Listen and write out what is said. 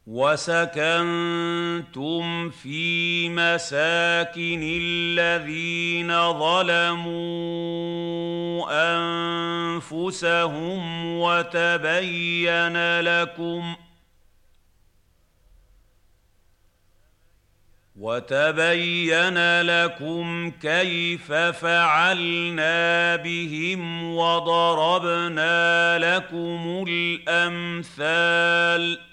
وسكنتم في مساكن الذين ظلموا أنفسهم وتبين لكم كيف فعلنا بهم وضربنا لكم الأمثال